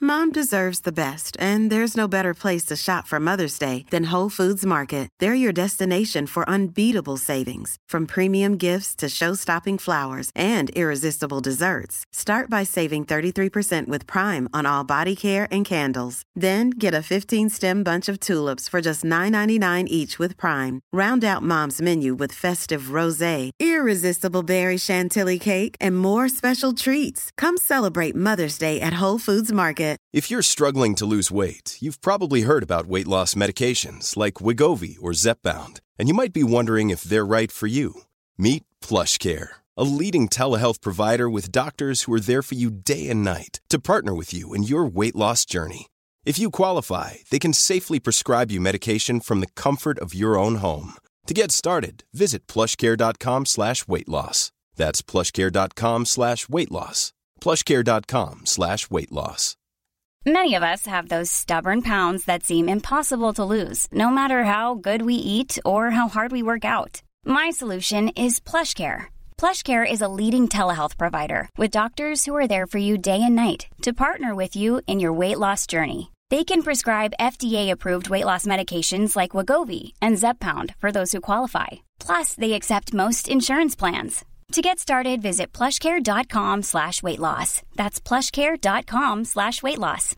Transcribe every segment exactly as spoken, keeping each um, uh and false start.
Mom deserves the best, and there's no better place to shop for Mother's Day than Whole Foods Market. They're your destination for unbeatable savings, from premium gifts to show-stopping flowers and irresistible desserts. Start by saving thirty-three percent with Prime on all body care and candles. Then get a fifteen-stem bunch of tulips for just nine ninety-nine each with Prime. Round out Mom's menu with festive rosé, irresistible berry chantilly cake, and more special treats. Come celebrate Mother's Day at Whole Foods Market. If you're struggling to lose weight, you've probably heard about weight loss medications like Wegovy or Zepbound, and you might be wondering if they're right for you. Meet PlushCare, a leading telehealth provider with doctors who are there for you day and night to partner with you in your weight loss journey. If you qualify, they can safely prescribe you medication from the comfort of your own home. To get started, visit plushcare.com slash weight loss. That's plushcare.com slash weight loss. plushcare.com slash weight loss. Many of us have those stubborn pounds that seem impossible to lose, no matter how good we eat or how hard we work out. My solution is PlushCare. PlushCare is a leading telehealth provider with doctors who are there for you day and night to partner with you in your weight loss journey. They can prescribe F D A-approved weight loss medications like Wegovy and Zepbound for those who qualify. Plus, they accept most insurance plans. To get started, visit plushcare.com slash weight loss. That's plushcare.com slash weight loss.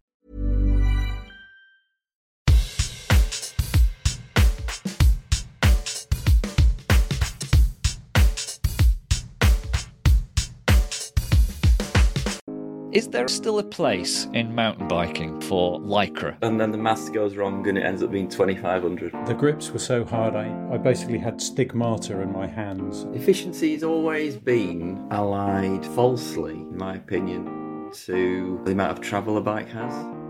Is there still a place in mountain biking for Lycra? And then the math goes wrong and it ends up being twenty-five hundred. The grips were so hard, I, I basically had stigmata in my hands. Efficiency has always been allied falsely, in my opinion, to the amount of travel a bike has.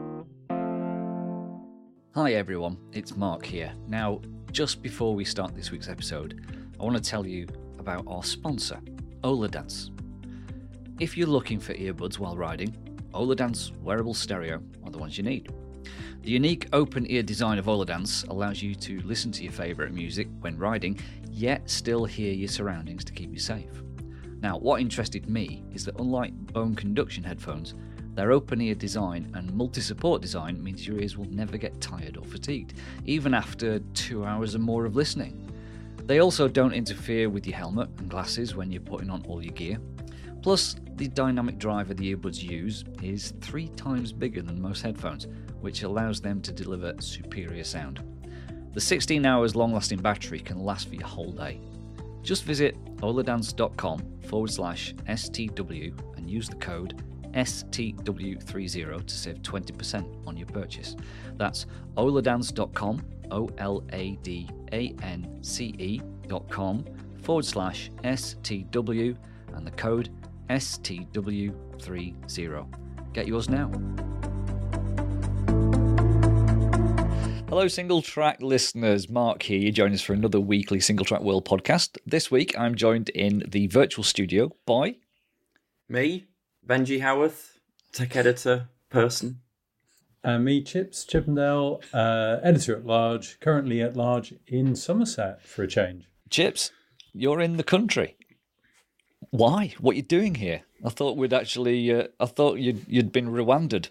Hi everyone, it's Mark here. Now, just before we start this week's episode, I want to tell you about our sponsor, Oladance. If you're looking for earbuds while riding, Oladance wearable stereo are the ones you need. The unique open ear design of Oladance allows you to listen to your favourite music when riding, yet still hear your surroundings to keep you safe. Now, what interested me is that unlike bone conduction headphones, their open ear design and multi-support design means your ears will never get tired or fatigued, even after two hours or more of listening. They also don't interfere with your helmet and glasses when you're putting on all your gear. Plus, the dynamic driver the earbuds use is three times bigger than most headphones, which allows them to deliver superior sound. The sixteen hours long-lasting battery can last for your whole day. Just visit oladance.com forward slash STW and use the code S T W thirty to save twenty percent on your purchase. That's oladance.com, O L A D A N C E dot com forward slash S T W and the code S T W thirty. Get yours now. Hello, Single Track listeners. Mark here. You join us for another weekly Single Track World podcast. This week, I'm joined in the virtual studio by... Me, Benji Howarth, tech editor, person. Uh, me, Chips Chippendale, uh, editor at large, currently at large in Somerset for a change. Chips, you're in the country. Why? What are you doing here? I thought we'd actually. Uh, I thought you'd you'd been Rwanda'd.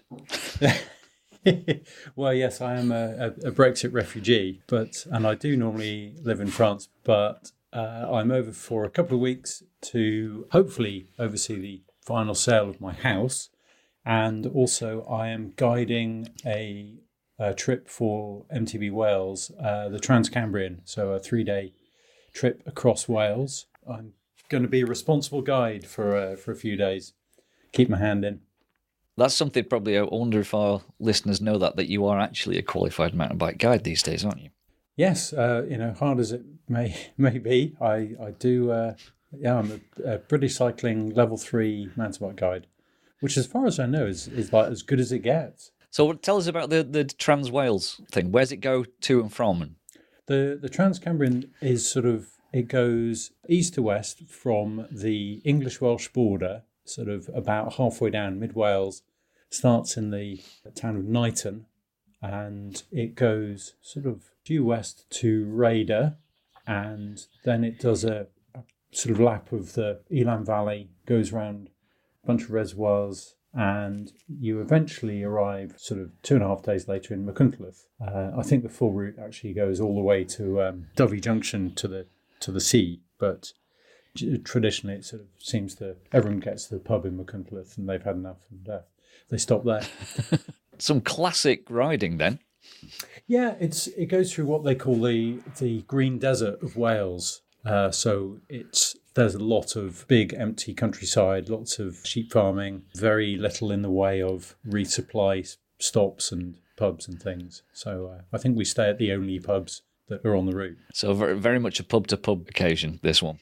Well, yes, I am a, a, a Brexit refugee, but and I do normally live in France, but uh, I'm over for a couple of weeks to hopefully oversee the final sale of my house, and also I am guiding a, a trip for M T B Wales, uh, the Trans-Cambrian, so a three-day trip across Wales. I'm going to be a responsible guide for uh, for a few days. Keep my hand in. That's something probably I wonder if our listeners know that that you are actually a qualified mountain bike guide these days, aren't you? Yes, uh, you know, hard as it may may be, I I do. Uh, yeah, I'm a, a British Cycling Level Three mountain bike guide, which, as far as I know, is is like as good as it gets. So tell us about the the Trans Wales thing. Where's it go to and from? The the Trans-Cambrian is sort of. It goes east to west from the English-Welsh border, sort of about halfway down mid-Wales, starts in the town of Knighton, and it goes sort of due west to Raider, and then it does a, a sort of lap of the Elan Valley, goes around a bunch of reservoirs, and you eventually arrive sort of two and a half days later in Machynlleth. Uh, I think the full route actually goes all the way to um, Dovey Junction to the to the sea, but traditionally it sort of seems that everyone gets to the pub in Machynlleth and they've had enough and uh, they stop there. Some classic riding then. Yeah, it's it goes through what they call the the Green Desert of Wales. Uh, so it's there's a lot of big empty countryside, lots of sheep farming, very little in the way of resupply stops and pubs and things. So uh, I think we stay at the only pubs that are on the route. So very, very much a pub to pub occasion, this one.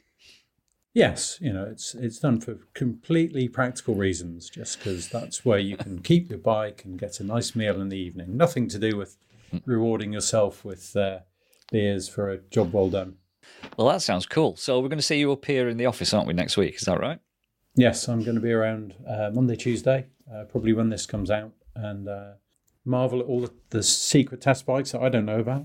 Yes, you know, it's it's done for completely practical reasons, just because that's where you can keep your bike and get a nice meal in the evening. Nothing to do with rewarding yourself with uh, beers for a job well done. Well, that sounds cool. So we're going to see you up here in the office, aren't we, next week? Is that right? Yes, I'm going to be around uh, Monday, Tuesday, uh, probably when this comes out, and uh, marvel at all the, the secret test bikes that I don't know about.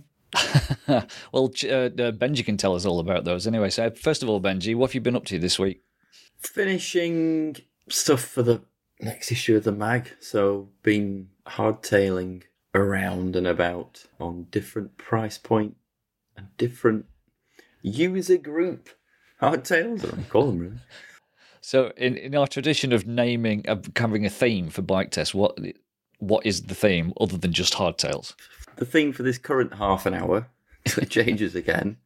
Well, uh, Benji can tell us all about those anyway. So first of all, Benji, what have you been up to this week? Finishing stuff for the next issue of the mag. So been hardtailing around and about on different price point and different user group hardtails, I don't call them really. So in, in our tradition of naming, of having a theme for bike tests, what what is the theme other than just hardtails? The theme for this current half an hour, so it changes again.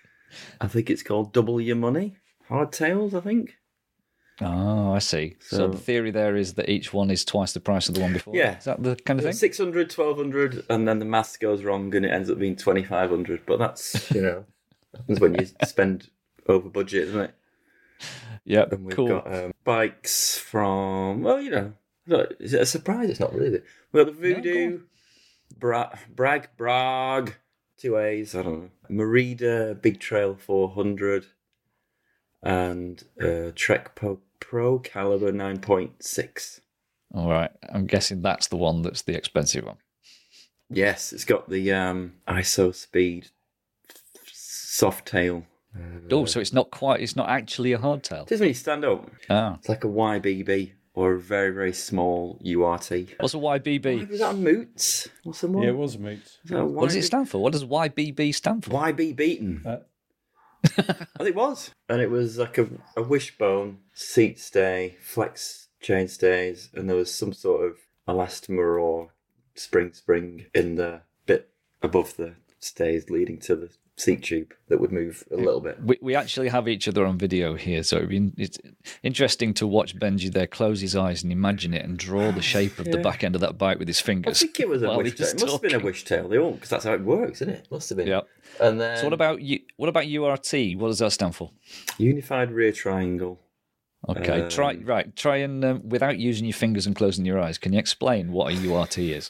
I think it's called Double Your Money. Hardtails, I think. Oh, I see. So, so the theory there is that each one is twice the price of the one before? Yeah. Is that the kind of thing? six hundred, twelve hundred, and then the maths goes wrong and it ends up being twenty-five hundred. But that's, you know, happens when you spend over budget, isn't it? Yeah, and we've cool. got um, bikes from, well, you know, is it a surprise? It's not really, is it? We've got the Voodoo... No, Bra- Bragg, Bragg, two A's, I don't know. Merida, Big Trail four hundred, and uh, Trek Pro, Pro Caliber nine point six. All right, I'm guessing that's the one that's the expensive one. Yes, it's got the um, I S O Speed soft tail. Uh, oh, so it's not quite, it's not actually a hardtail. It is when you stand up. Ah. It's like a Y B B. Or a very, very small U R T. What's a Y B B? Was that a Moots? What's the one? Yeah, it was a Moots. What does it stand for? What does Y B B stand for? Y B Beaten. Uh. I think it was. And it was like a, a wishbone, seat stay, flex chain stays, and there was some sort of elastomer or spring spring in the bit above the stays leading to the seat tube that would move a little bit. We we actually have each other on video here, so it'd be, it's interesting to watch Benji there close his eyes and imagine it and draw the shape of yeah. the back end of that bike with his fingers. I think it was a wish tail. It must have been a wish tail. They all, because that's how it works, isn't it? Must have been. Yeah. And then, so what about you? What about U R T? What does that stand for? Unified Rear Triangle. Okay, um, try right. Try and um, without using your fingers and closing your eyes, can you explain what a U R T is?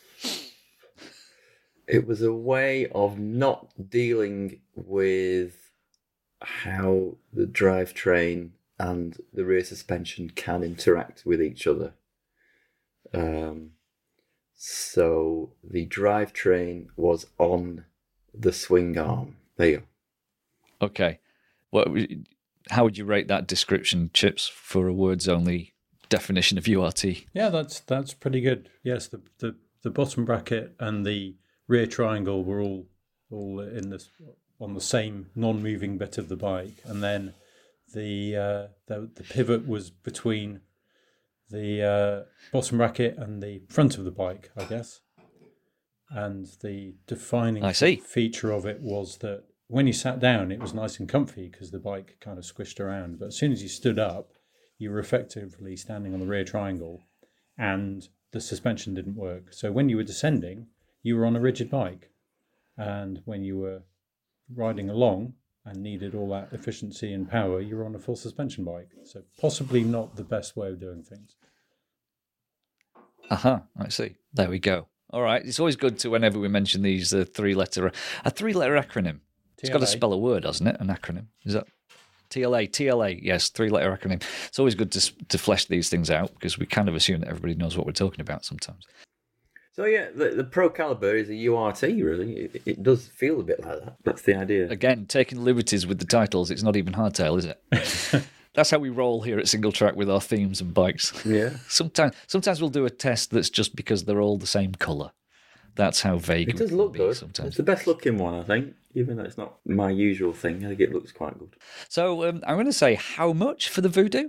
It was a way of not dealing with how the drivetrain and the rear suspension can interact with each other. Um, so the drivetrain was on the swing arm. There you go. Okay. What? How would you rate that description, Chips, for a words-only definition of U R T? Yeah, that's that's pretty good. Yes, the the, the bottom bracket and the rear triangle were all all in this on the same non-moving bit of the bike, and then the uh, the, the pivot was between the uh, bottom bracket and the front of the bike, I guess. And the defining I see. feature of it was that when you sat down, it was nice and comfy because the bike kind of squished around. But as soon as you stood up, you were effectively standing on the rear triangle, and the suspension didn't work. So when you were descending, you were on a rigid bike, and when you were riding along and needed all that efficiency and power, you were on a full suspension bike. So possibly not the best way of doing things. Uh-huh, I see. There we go. All right, it's always good to, whenever we mention these uh, three-letter, a three-letter acronym. It's got to spell a word, hasn't it? An acronym. Is that T L A? T L A, yes, three-letter acronym. It's always good to to flesh these things out because we kind of assume that everybody knows what we're talking about sometimes. So yeah, the, the Pro Caliber is a U R T, really. It, it does feel a bit like that. That's the idea. Again, taking liberties with the titles, it's not even hardtail, is it? That's how we roll here at Single Track with our themes and bikes. Yeah. sometimes, sometimes we'll do a test that's just because they're all the same colour. That's how vague It does can look be good. sometimes. It's the best looking one, I think, even though it's not my usual thing. I think it looks quite good. So um, I'm going to say how much for the Voodoo?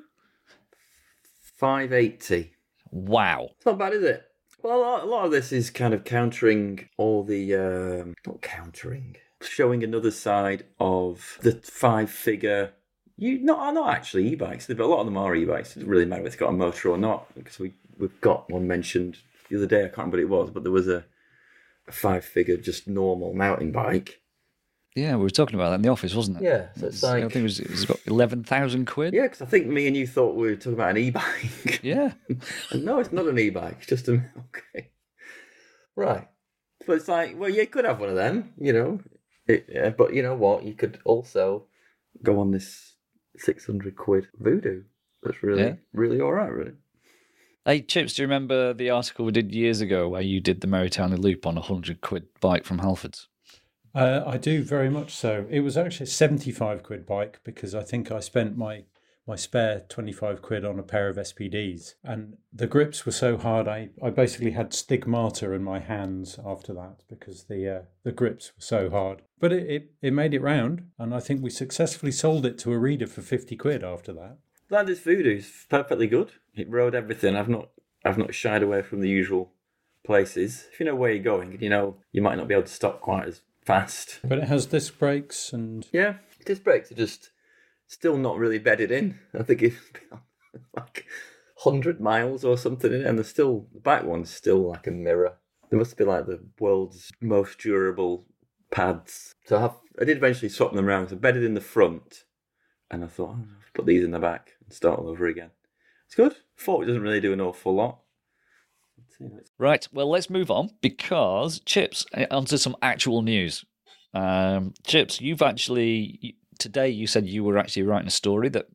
five eighty. Wow. It's not bad, is it? Well, a lot, a lot of this is kind of countering all the... Um, not countering. Showing another side of the five-figure... You not not actually e-bikes, but a lot of them are e-bikes. It doesn't really matter if it's got a motor or not, because we, we've got one mentioned the other day. I can't remember what it was, but there was a, a five-figure, just normal mountain bike. Yeah, we were talking about that in the office, wasn't it? Yeah, so it's like... I think it was, it was got eleven thousand quid. Yeah, because I think me and you thought we were talking about an e-bike. Yeah. And no, it's not an e-bike, it's just a... Okay. Right. But it's like, well, you could have one of them, you know. It, yeah, but you know what? You could also go on this six hundred quid Voodoo. That's really, Yeah. really all right, really. Hey, Chips, do you remember the article we did years ago where you did the Merrytownley Loop on a one hundred quid bike from Halfords? Uh, I do very much so. It was actually a seventy-five quid bike because I think I spent my my spare twenty-five quid on a pair of S P Ds. And the grips were so hard, I, I basically had stigmata in my hands after that because the uh, the grips were so hard. But it, it, it made it round, and I think we successfully sold it to a reader for fifty quid after that. Like this Voodoo's perfectly good. It rode everything. I've not I've not shied away from the usual places. If you know where you're going, you know you might not be able to stop quite as fast. But it has disc brakes and... Yeah, disc brakes are just still not really bedded in. I think it's like one hundred miles or something in it, and they're still, the back one's still like a mirror. They must be like the world's most durable pads. So I, have, I did eventually swap them around. So bedded in the front, and I thought, oh, I'll put these in the back and start all over again. It's good. Fork doesn't really do an awful lot. Right, well, let's move on because, Chips, onto some actual news. Um, Chips, you've actually, today you said you were actually writing a story that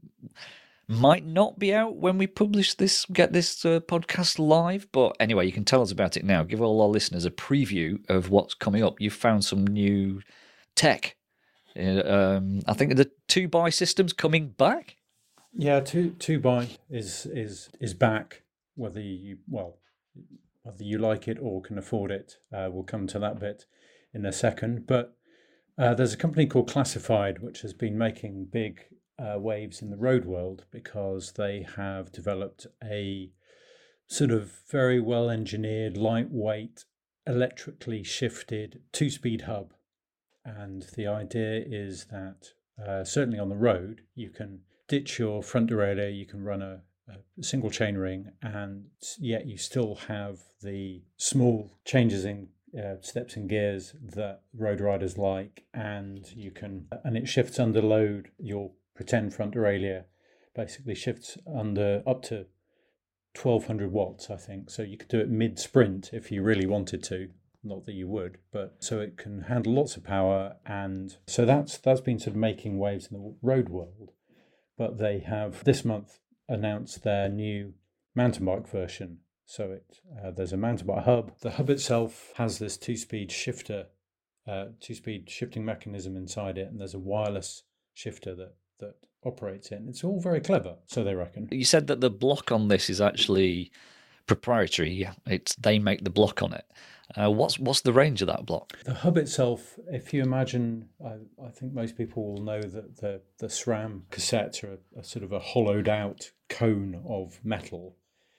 might not be out when we publish this, get this uh, podcast live, but anyway, you can tell us about it now. Give all our listeners a preview of what's coming up. You've found some new tech. Uh, um, I think the two-by system's coming back. Yeah, two two by is is is back. Whether you well, whether you like it or can afford it, uh, we'll come to that bit in a second. But uh, there's a company called Classified which has been making big uh, waves in the road world because they have developed a sort of very well engineered, lightweight, electrically shifted two-speed hub, and the idea is that uh, certainly on the road you can ditch your front derailleur, you can run a, a single chain ring, and yet you still have the small changes in uh, steps and gears that road riders like, and you can, and it shifts under load. Your pretend front derailleur basically shifts under up to twelve hundred watts, I think. So you could do it mid-sprint if you really wanted to. Not that you would, but so it can handle lots of power, and so that's that's been sort of making waves in the road world. But they have this month announced their new mountain bike version. So it uh, there's a mountain bike hub. The hub itself has this two-speed shifter, uh, two-speed shifting mechanism inside it, and there's a wireless shifter that that operates it. And it's all very clever, so they reckon. You said that the block on this is actually proprietary. Yeah, it's they make the block on it. Uh, what's what's the range of that block? The hub itself, if you imagine, I, I think most people will know that the, the SRAM cassettes are a, a sort of a hollowed out cone of metal,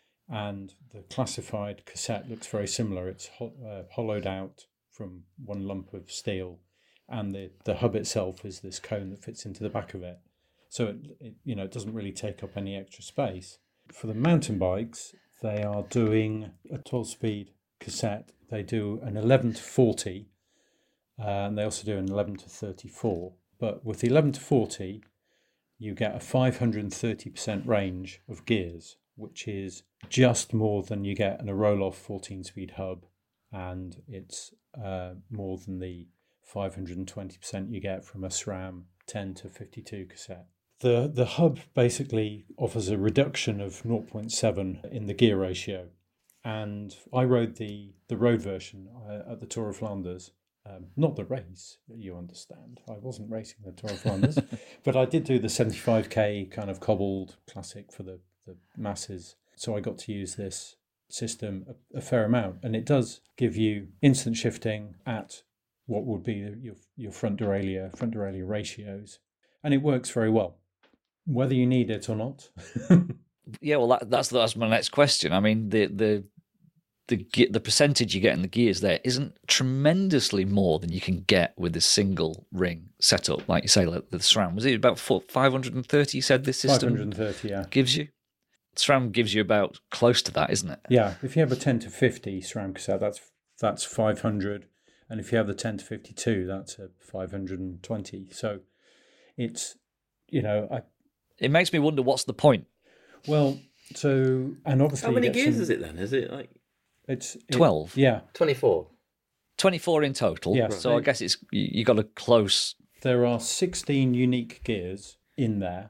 and the Classified cassette looks very similar. It's ho- uh, hollowed out from one lump of steel, and the, the hub itself is this cone that fits into the back of it. So it, it you know it doesn't really take up any extra space. For the mountain bikes, they are doing a twelve-speed cassette. They do an eleven to forty, uh, and they also do an eleven to thirty-four. But with the eleven to forty, you get a five hundred thirty percent range of gears, which is just more than you get in a roll-off fourteen-speed hub, and it's uh, more than the five hundred twenty percent you get from a SRAM ten to fifty-two cassette. The, the hub basically offers a reduction of zero point seven in the gear ratio. And I rode the, the road version uh, at the Tour of Flanders, Um, not the race, you understand. I wasn't racing the Tour of Flanders, but I did do the seventy-five k kind of cobbled classic for the, the masses. So I got to use this system a, a fair amount, and it does give you instant shifting at what would be your your front derailleur front derailleur ratios, and it works very well, whether you need it or not. Yeah, well, that, that's that's my next question. I mean, the the the the percentage you get in the gears there isn't tremendously more than you can get with a single ring setup, like you say, like the SRAM. Was it about five hundred thirty? You said this system five hundred thirty, yeah, gives you. SRAM gives you about close to that, isn't it? Yeah, if you have a ten to fifty SRAM cassette, that's that's five hundred, and if you have the ten to fifty-two, that's a five hundred twenty. So it's, you know, I. It makes me wonder what's the point. Well, so and obviously, how many gears some, is it then? Is it like it's it, twelve? Yeah, twenty-four. twenty-four in total. Yes. So I guess it's you, you got a close. There are sixteen unique gears in there.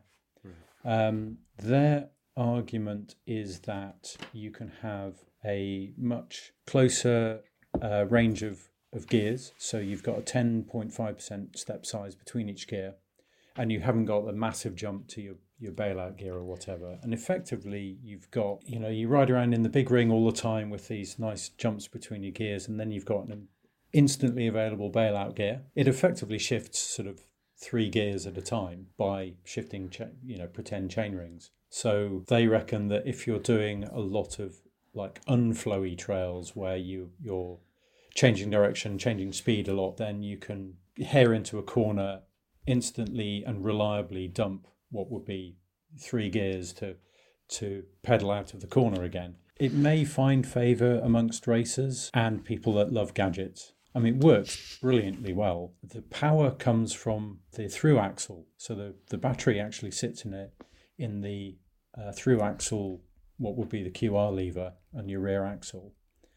Um, their argument is that you can have a much closer uh, range of, of gears. So you've got a ten point five percent step size between each gear, and you haven't got a massive jump to your, your bailout gear or whatever. And effectively, you've got, you know, you ride around in the big ring all the time with these nice jumps between your gears, and then you've got an instantly available bailout gear. It effectively shifts sort of three gears at a time by shifting, cha- you know, pretend chain rings. So they reckon that if you're doing a lot of like unflowy trails where you, you're changing direction, changing speed a lot, then you can hair into a corner instantly and reliably dump what would be three gears to to pedal out of the corner again. It may find favour amongst racers and people that love gadgets. I mean, it works brilliantly well. The power comes from the through axle. So the, the battery actually sits in it in the uh, through axle, what would be the Q R lever on your rear axle.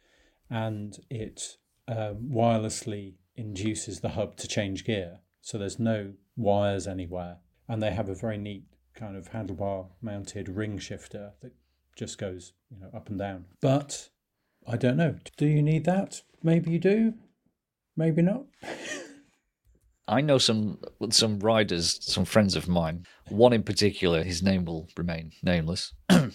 And it um, wirelessly induces the hub to change gear. So there's no wires anywhere. And they have a very neat kind of handlebar mounted ring shifter that just goes, you know, up and down. But I don't know. Do you need that? Maybe you do. Maybe not. I know some some riders, some friends of mine. One in particular, his name will remain nameless.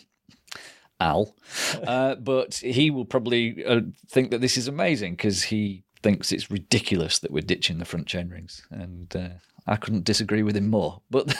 Al. Uh, but he will probably uh, think that this is amazing because he thinks it's ridiculous that we're ditching the front chain rings. And uh, I couldn't disagree with him more. But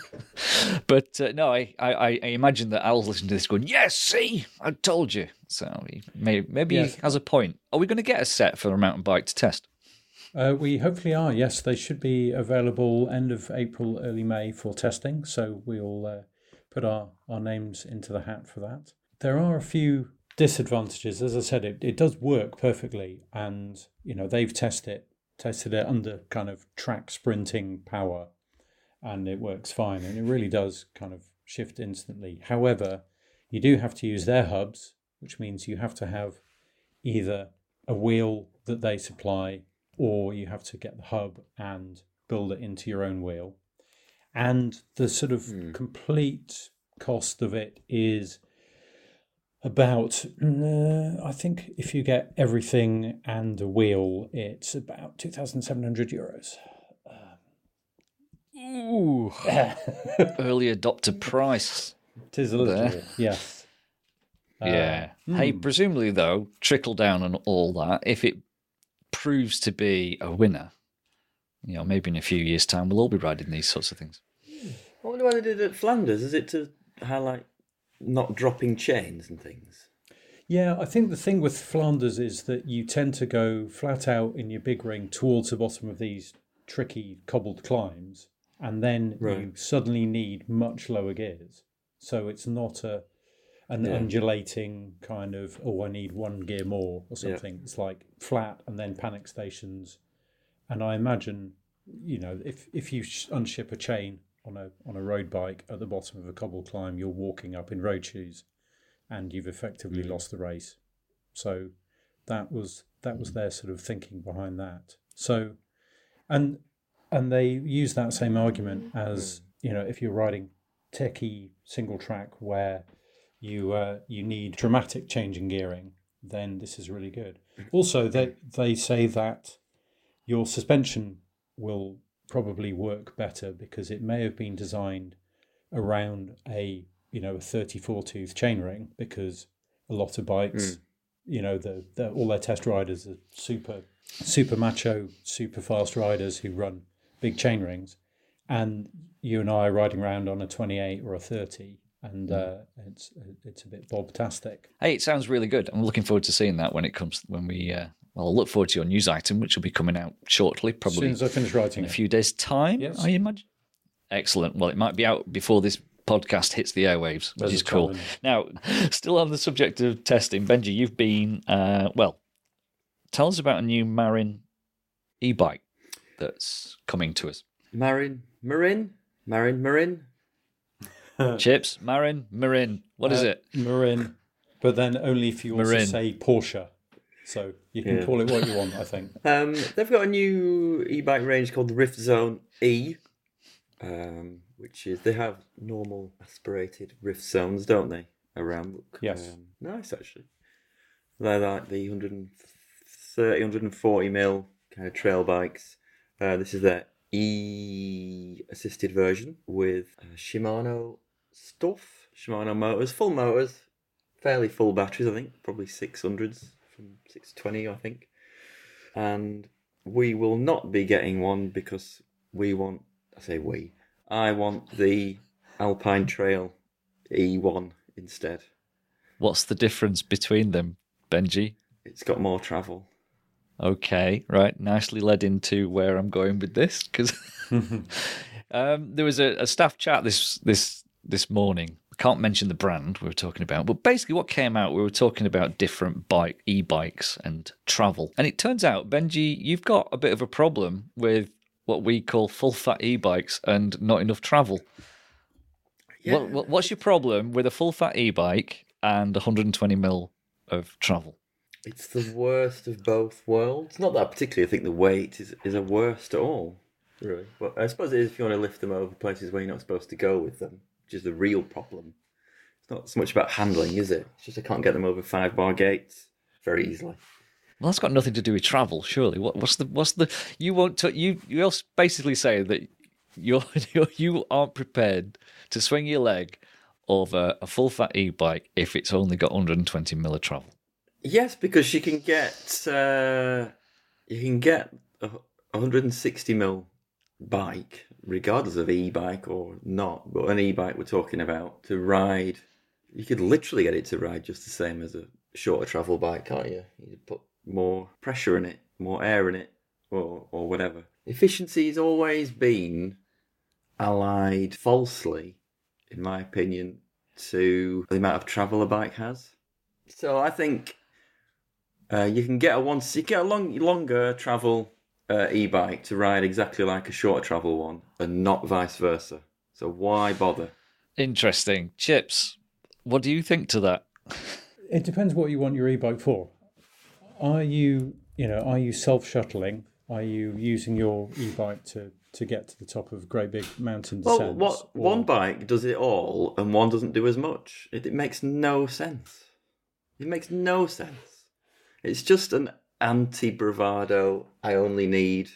but uh, no, I, I, I imagine that Al's listening to this going, yes, see, I told you. So he may, maybe yes. he has a point. Are we going to get a set for a mountain bike to test? Uh, we hopefully are, yes. They should be available end of April, early May for testing. So we'll uh, put our, our names into the hat for that. There are a few disadvantages. As I said, it, it does work perfectly. And, you know, they've tested it, tested it under kind of track sprinting power. And it works fine. And it really does kind of shift instantly. However, you do have to use their hubs, which means you have to have either a wheel that they supply, or you have to get the hub and build it into your own wheel. And the sort of mm. complete cost of it is about, uh, I think if you get everything and a wheel, it's about two thousand seven hundred euros. Ooh. Early adopter price. It is a little, there. Yes. Yeah. Uh, hey, mm. presumably, though, trickle down and all that, if it proves to be a winner, you know, maybe in a few years' time, we'll all be riding these sorts of things. I wonder why they did it at Flanders. Is it to highlight not dropping chains and things? Yeah, I think the thing with Flanders is that you tend to go flat out in your big ring towards the bottom of these tricky cobbled climbs, and then right. you suddenly need much lower gears. So it's not a an yeah. undulating kind of, oh, I need one gear more or something. Yeah. It's like flat and then panic stations. And I imagine, you know, if if you unship a chain on a on a road bike at the bottom of a cobble climb, you're walking up in road shoes, and you've effectively lost the race. So that was that was their sort of thinking behind that. So, and and they use that same argument as, you know, if you're riding techie single track where you uh, you need dramatic change in gearing, then this is really good. Also, they they say that your suspension will probably work better because it may have been designed around a, you know, a thirty-four tooth chainring, because a lot of bikes, mm. you know, the, the all their test riders are super, super macho, super fast riders who run big chainrings. And you and I are riding around on a twenty-eight or a thirty, and uh, it's it's a bit bob-tastic. Hey, it sounds really good. I'm looking forward to seeing that when it comes, when we, uh, well, I'll look forward to your news item, which will be coming out shortly, probably as soon as I finish writing in a few days' time, yes. I imagine. Excellent. Well, it might be out before this podcast hits the airwaves, which There's is cool. common. Now, still on the subject of testing, Benji, you've been, uh, well, tell us about a new Marin e-bike that's coming to us. Marin, Marin, Marin, Marin. Chips, Marin, Marin. What uh, is it? Marin, but then only if you also Marin. say Porsche. So you can Yeah. call it what you want, I think. Um, they've got a new e-bike range called the Rift Zone E, um, which is, they have normal aspirated Rift Zones, don't they, around? Look, Yes. Um, nice, actually. They're like the one thirty, one forty mil kind of trail bikes. Uh, this is their E-assisted version with uh, Shimano stuff, Shimano motors, full motors, fairly full batteries, I think, probably six hundreds from six twenty, I think. And we will not be getting one because we want, I say we, I want the Alpine Trail E one instead. What's the difference between them, Benji? It's got more travel. Okay, right. Nicely led into where I'm going with this, because um, there was a, a staff chat this this this morning. I can't mention the brand we were talking about, but basically what came out, we were talking about different bike e-bikes and travel. And it turns out, Benji, you've got a bit of a problem with what we call full-fat e-bikes and not enough travel. Yeah. What, what, what's your problem with a full-fat e-bike and one hundred twenty mil of travel? It's the worst of both worlds. Not that I particularly think the weight is, is a worst at all, really. But I suppose it is if you want to lift them over places where you're not supposed to go with them, which is the real problem. It's not so much about handling, is it? It's just I can't get them over five bar gates very easily. Well, that's got nothing to do with travel, surely. What, what's the what's the you won't t- you you basically say that you're, you're you aren't prepared to swing your leg over a full fat e-bike if it's only got one hundred twenty mil of travel. Yes, because you can get uh, you can get a one hundred sixty mil bike, regardless of e-bike or not. But an e-bike we're talking about to ride, you could literally get it to ride just the same as a shorter travel bike, can't you? You put more pressure in it, more air in it, or or whatever. Efficiency has always been allied falsely, in my opinion, to the amount of travel a bike has. So I think uh, you can get a one, you get a long, longer travel uh, e-bike to ride exactly like a shorter travel one, and not vice versa. So why bother? Interesting. Chips, what do you think to that? It depends what you want your e-bike for. Are you, you know, are you self-shuttling? Are you using your e-bike to, to get to the top of great big mountain descents? Well, what or... one bike does it all, and one doesn't do as much. It, it makes no sense. It makes no sense. It's just an anti-bravado, I only need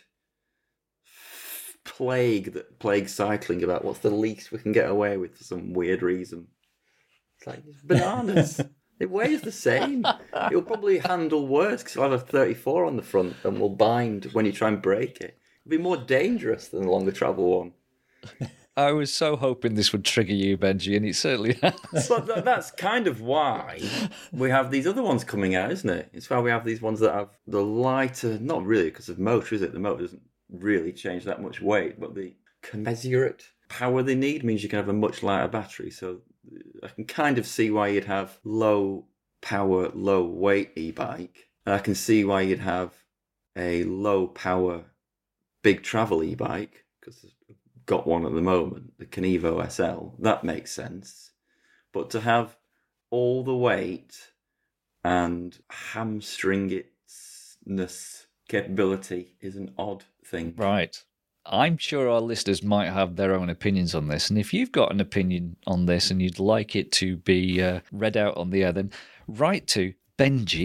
plague that plagues cycling about what's the least we can get away with for some weird reason. It's like, it's bananas. It weighs the same. It'll probably handle worse because it'll have a thirty-four on the front and will bind when you try and break it. It'll be more dangerous than the longer travel one. I was so hoping this would trigger you, Benji, and it certainly has. But th- that's kind of why we have these other ones coming out, isn't it? It's why we have these ones that have the lighter, not really because of motor, is it? The motor doesn't really change that much weight, but the commensurate power they need means you can have a much lighter battery. So I can kind of see why you'd have low power, low weight e-bike. And I can see why you'd have a low power, big travel e-bike, because got one at the moment, the Kenevo S L. That makes sense. But to have all the weight and hamstring its capability is an odd thing. Right. I'm sure our listeners might have their own opinions on this. And if you've got an opinion on this and you'd like it to be uh, read out on the air, then write to Benji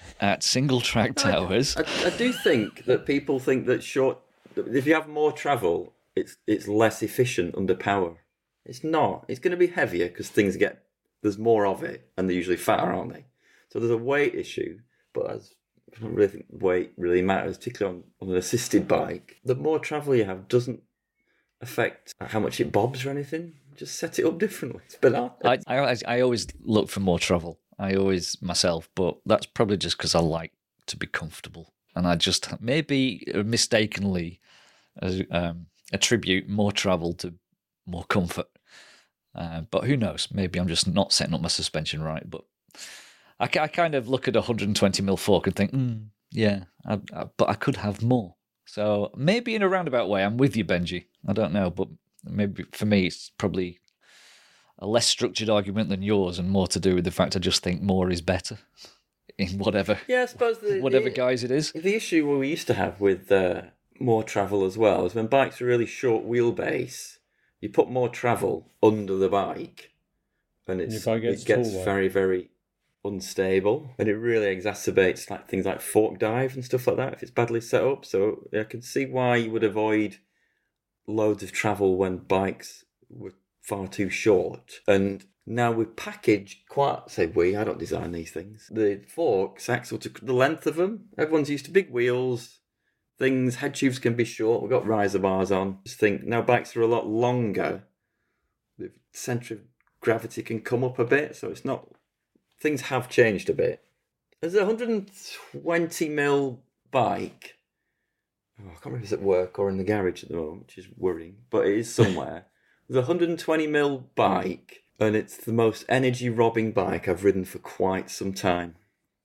at single track towers. I, I do think that people think that short, if you have more travel, it's it's less efficient under power. It's not. It's going to be heavier because things get, there's more of it, and they're usually fatter, aren't they? So there's a weight issue, but as I don't really think weight really matters, particularly on, on an assisted bike. The more travel you have doesn't affect how much it bobs or anything. Just set it up differently. It's banana. I, I I always look for more travel. I always myself, but that's probably just because I like to be comfortable, and I just maybe mistakenly um, attribute more travel to more comfort. Uh, but who knows? Maybe I'm just not setting up my suspension right. But I, I kind of look at a one hundred twenty mil fork and think, mm, yeah, I, I, but I could have more. So maybe in a roundabout way, I'm with you, Benji. I don't know, but maybe for me, it's probably a less structured argument than yours, and more to do with the fact I just think more is better in whatever, yeah, I suppose the, whatever the, guise it is. The issue we used to have with uh, more travel as well is when bikes are really short wheelbase, you put more travel under the bike, and it's, gets it gets taller. very, very unstable, and it really exacerbates like things like fork dive and stuff like that if it's badly set up. So I can see why you would avoid loads of travel when bikes were far too short. And now we package quite, say we, I don't design these things, the forks, axle to the length of them. Everyone's used to big wheels, things, head tubes can be short, we've got riser bars on. Just think, now bikes are a lot longer. The centre of gravity can come up a bit, so it's not, things have changed a bit. There's a one hundred twenty mil bike. Oh, I can't remember if it's at work or in the garage at the moment, which is worrying, but it is somewhere. There's a one hundred twenty mil bike, and it's the most energy-robbing bike I've ridden for quite some time.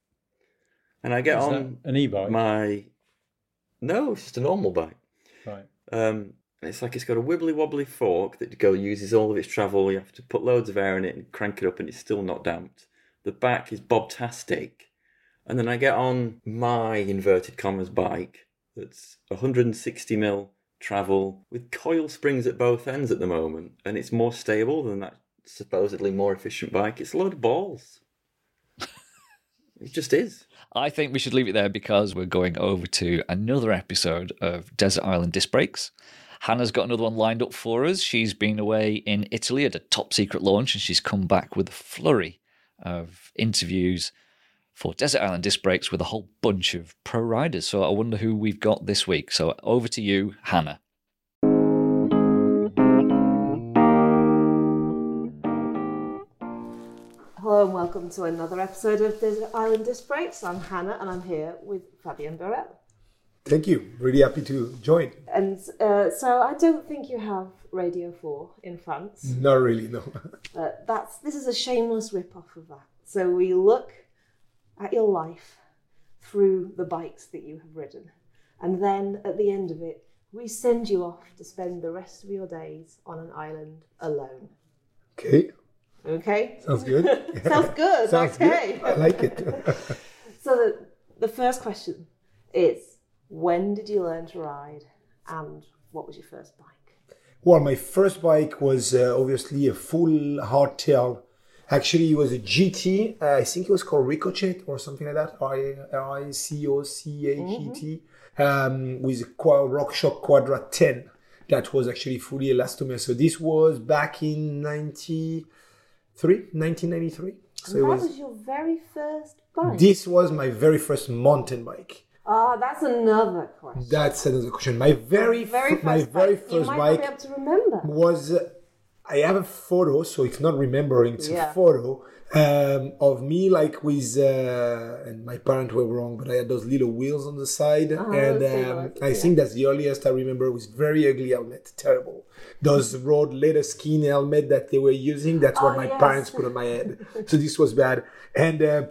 And I get Is on that an e-bike? my... No, it's just a normal bike. Right. Um, it's like it's got a wibbly-wobbly fork that go uses all of its travel. You have to put loads of air in it and crank it up, and it's still not damped. The back is bobtastic. And then I get on my inverted commas bike that's one hundred sixty mil travel with coil springs at both ends at the moment, and it's more stable than that supposedly more efficient bike. It's a load of balls. It just is. I think we should leave it there because we're going over to another episode of Desert Island Disc Brakes. Hannah's got another one lined up for us. She's been away in Italy at a top secret launch, and she's come back with a flurry of interviews for Desert Island Disc Brakes with a whole bunch of pro riders. So I wonder who we've got this week. So over to you, Hannah. Hello and welcome to another episode of Desert Island Disc Brakes. I'm Hannah and I'm here with Fabien Borel. Thank you. Really happy to join. And uh, so I don't think you have Radio four in France. Not really, no. Uh, that's this is a shameless rip-off of that. So we look at your life through the bikes that you have ridden. And then at the end of it, we send you off to spend the rest of your days on an island alone. Okay. Okay? Sounds good. Sounds good. Sounds okay. good. I like it. So the, the first question is, when did you learn to ride and what was your first bike? Well, my first bike was uh, obviously a full hardtail. Actually, it was a G T. Uh, I think it was called Ricochet or something like that. R I C O C H E T. Mm-hmm. Um, with a Quad, RockShox Quadra ten. That was actually fully elastomer. So this was back in ninety-three, nineteen ninety-three. So and it that was, was your very first bike? This was my very first mountain bike. Ah, that's another question. That's another question. My very, very f- my first very bike. first you might bike not be able to remember. was. Uh, I have a photo, so it's not remembering. It's yeah. a photo um, of me, like with, uh, and my parents were wrong, but I had those little wheels on the side, uh-huh, and so um, like, I yeah. think that's the earliest I remember. With very ugly helmet, terrible. Those road leather skin helmet that they were using. That's what oh, my yes. parents put on my head. So this was bad, and. Uh,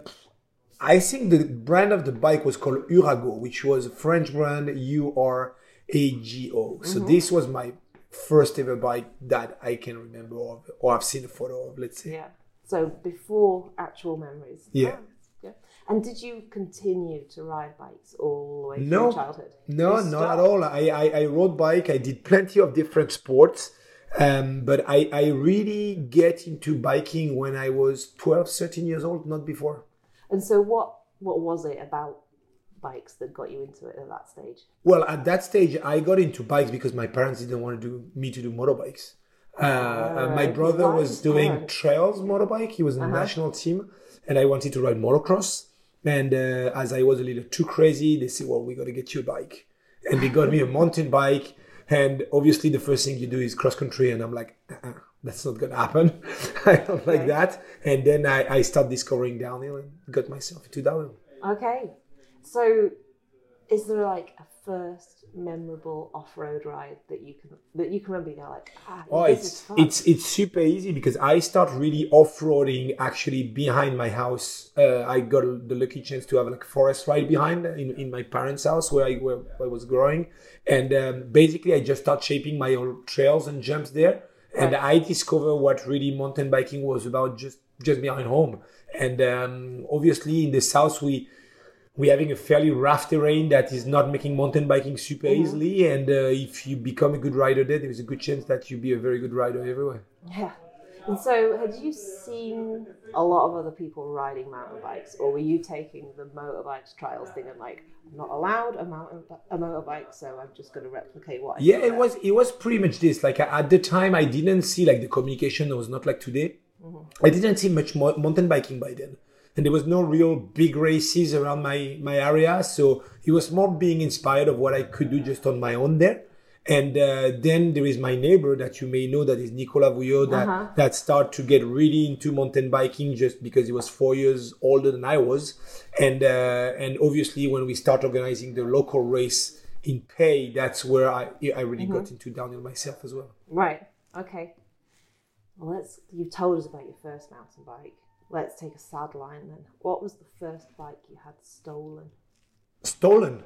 I think the brand of the bike was called Urago, which was a French brand, U R A G O. Mm-hmm. So this was my first ever bike that I can remember of, or I've seen a photo of, let's say. Yeah. So before actual memories. Yeah. Oh, yeah. And did you continue to ride bikes all the way no, through childhood? No, not at all. I, I, I rode bike. I did plenty of different sports. Um, but I, I really get into biking when I was twelve, thirteen years old, not before. And so what what was it about bikes that got you into it at that stage? Well, at that stage, I got into bikes because my parents didn't want to do me to do motorbikes. Uh, uh, my brother Why was his doing parents? trails motorbike. He was in the national team, and I wanted to ride motocross. And uh, as I was a little too crazy, they said, well, we got to get you a bike. And they got me a mountain bike. And obviously, the first thing you do is cross country. And I'm like, uh-uh, that's not going to happen. I don't like that. And then I, I started discovering downhill and got myself into downhill. Okay. So is there like a first memorable off-road ride that you can that you can remember? You go like, ah, Oh, this it's is fun. it's it's super easy because I start really off-roading actually behind my house. Uh, I got the lucky chance to have like a forest ride behind in, in my parents' house where I where, where I was growing, and um, basically I just start shaping my own trails and jumps there, and Right. I discover what really mountain biking was about just just behind home. And um, obviously in the south we. We're having a fairly rough terrain that is not making mountain biking super easily. And uh, if you become a good rider there, there's a good chance that you'll be a very good rider everywhere. Yeah. And so had you seen a lot of other people riding mountain bikes, or were you taking the motorbikes trials thing and like, I'm not allowed a mountain a motorbike, so I'm just going to replicate what I Yeah, saw it there? was it was pretty much this. Like at the time, I didn't see like the communication was not like today. I didn't see much mo- mountain biking by then. And there was no real big races around my, my area. So it was more being inspired of what I could do just on my own there. And uh, then there is my neighbor that you may know, that is Nicolas Vouillot, that, Uh-huh. that started to get really into mountain biking just because he was four years older than I was. And uh, and obviously when we start organizing the local race in Pay, that's where I I really got into downhill myself as well. Right. Okay. Well, let's. You've told us about your first mountain bike. Let's take a sad line then. What was the first bike you had stolen? Stolen?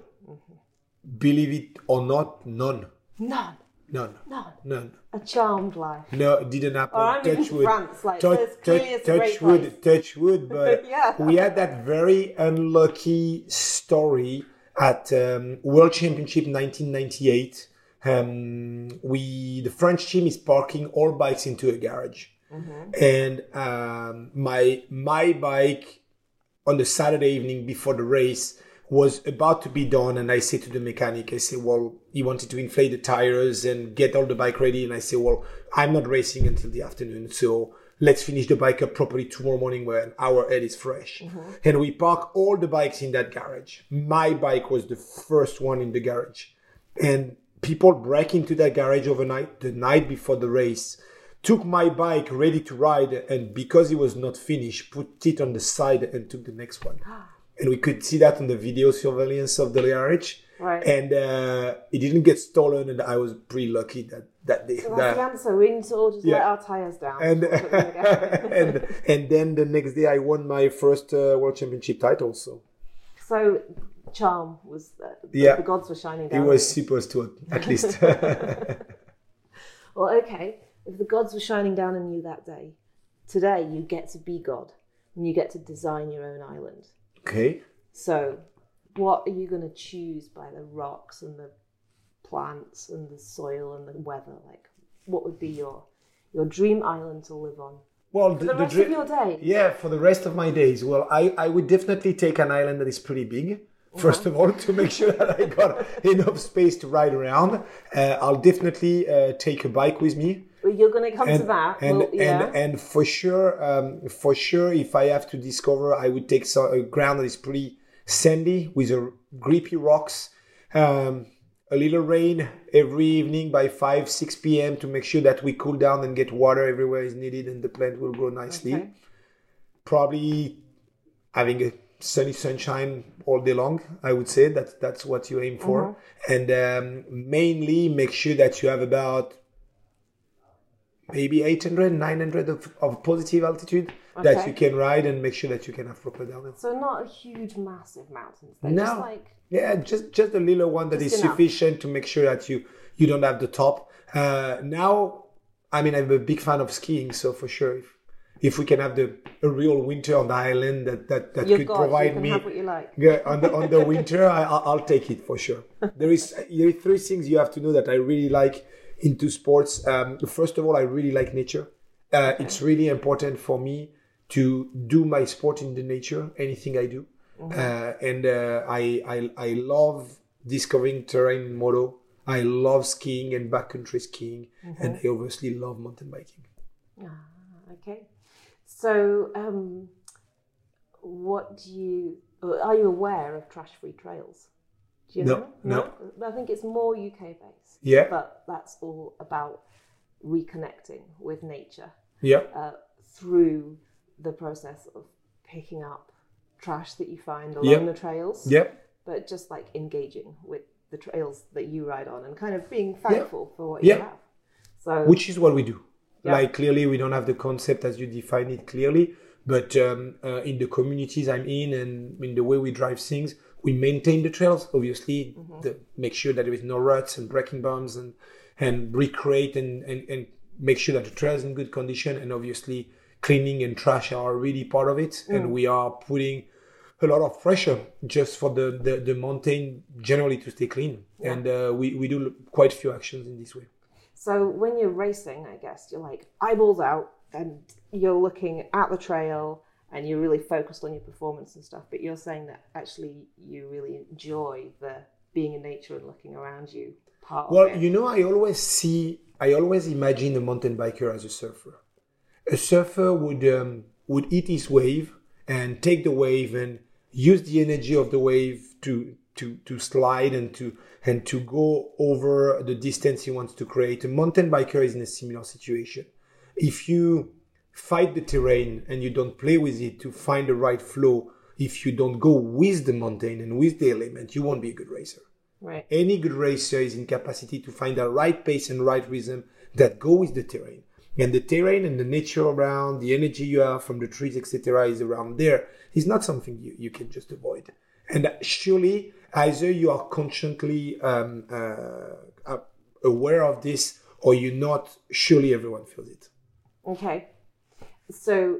Believe it or not, none. None. None. None. None. A charmed life. No, it didn't happen. Or I'm in touch wood. France, like, touch, there's clearly touch, it's a great touch wood, touch wood. But Yeah. we had that very unlucky story at um, World Championship nineteen ninety-eight. Um, we the French team is parking all bikes into a garage, and um, my my bike on the Saturday evening before the race was about to be done, and I say to the mechanic, I say, well, he wanted to inflate the tires and get all the bike ready, and I say, well, I'm not racing until the afternoon, so let's finish the bike up properly tomorrow morning when our head is fresh. And we park all the bikes in that garage. My bike was the first one in the garage, and people break into that garage overnight the night before the race, took my bike ready to ride, and because it was not finished, put it on the side and took the next one. And we could see that on the video surveillance of the garage. Right. And uh, it didn't get stolen, and I was pretty lucky that that day. So that's that- the answer. We need to all just Yeah. let our tyres down. and Put them in the garage. and and then the next day I won my first uh, world championship title. So So, charm was uh, Yeah. the gods were shining it down. was on you. supposed to, at least. Well, okay. If the gods were shining down on you that day, today you get to be God and you get to design your own island. Okay. So, what are you going to choose by the rocks and the plants and the soil and the weather? Like, what would be your your dream island to live on Well, for the rest of your day? Yeah, for the rest of my days. Well, I, I would definitely take an island that is pretty big, first of all, to make sure that I got enough space to ride around. Uh, I'll definitely uh, take a bike with me. Well, you're going to come And, to that. and, well, yeah. and, and for sure, um, for sure, if I have to discover, I would take some, a ground that is pretty sandy with a grippy rocks, um, a little rain every evening by five, six p.m. to make sure that we cool down and get water everywhere is needed and the plant will grow nicely. Okay. Probably having a sunny sunshine all day long, I would say that that's what you aim for. And um, mainly make sure that you have about maybe eight hundred, nine hundred of, of positive altitude that Okay. you can ride, and make sure that you can have proper downhill. So not a huge, massive mountains. They're No. just like Yeah, just just a little one that Just is enough. sufficient to make sure that you you don't have the top. Uh, now, I mean, I'm a big fan of skiing, so for sure, if if we can have the a real winter on the island that that, that you're could God, provide you can me have what you like. yeah, on the on the winter, I, I'll I'll take it for sure. There is there are three things you have to know that I really like into sports. Um, first of all, I really like nature. Uh, It's really important for me to do my sport in the nature, anything I do. Mm-hmm. Uh, and uh, I, I I love discovering terrain in moto. I love skiing and backcountry skiing, mm-hmm. and I obviously love mountain biking. Ah, okay. So, um, what do you? Are you aware of trash-free trails? Do you no, know? no, no. I think it's more U K based. Yeah, but that's all about reconnecting with nature. Yeah, uh, through the process of picking up trash that you find along yep. the trails. Yep. But just like engaging with the trails that you ride on and kind of being thankful yep. for what yep. you have. So, which is what we do. Yep. Like clearly, we don't have the concept as you define it clearly, but um, uh, in the communities I'm in and in the way we drive things, we maintain the trails. Obviously, mm-hmm. the, make sure that there is no ruts and braking bumps, and and recreate and, and and make sure that the trail is in good condition. And obviously, cleaning and trash are really part of it. Mm. And we are putting a lot of pressure just for the, the, the mountain generally to stay clean. Yeah. And uh, we, we do quite a few actions in this way. So when you're racing, I guess, you're like eyeballs out and you're looking at the trail and you're really focused on your performance and stuff. But you're saying that actually you really enjoy the being in nature and looking around you part well, of it. You know, I always see, I always imagine a mountain biker as a surfer. A surfer would um, would eat his wave and take the wave and use the energy of the wave to to to slide and to and to go over the distance he wants to create. A mountain biker is in a similar situation. If you fight the terrain and you don't play with it to find the right flow, if you don't go with the mountain and with the element, you won't be a good racer. Right. Any good racer is in capacity to find the right pace and right rhythm that go with the terrain. And the terrain and the nature around, the energy you have from the trees, et cetera, is around there. Is not something you, you can just avoid. And surely, either you are consciously um, uh, aware of this, or you're not. Surely, everyone feels it. Okay. So,